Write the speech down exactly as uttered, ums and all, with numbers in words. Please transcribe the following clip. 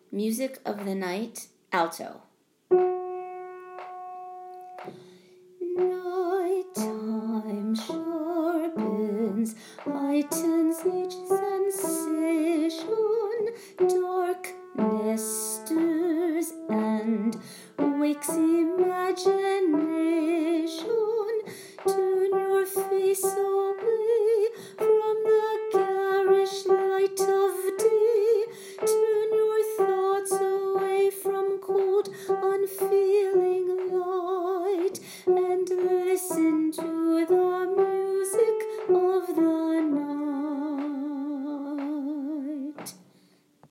Music of the Night, alto. Nighttime sharpens, heightens each sensation, darkness stirs and wakes imagination.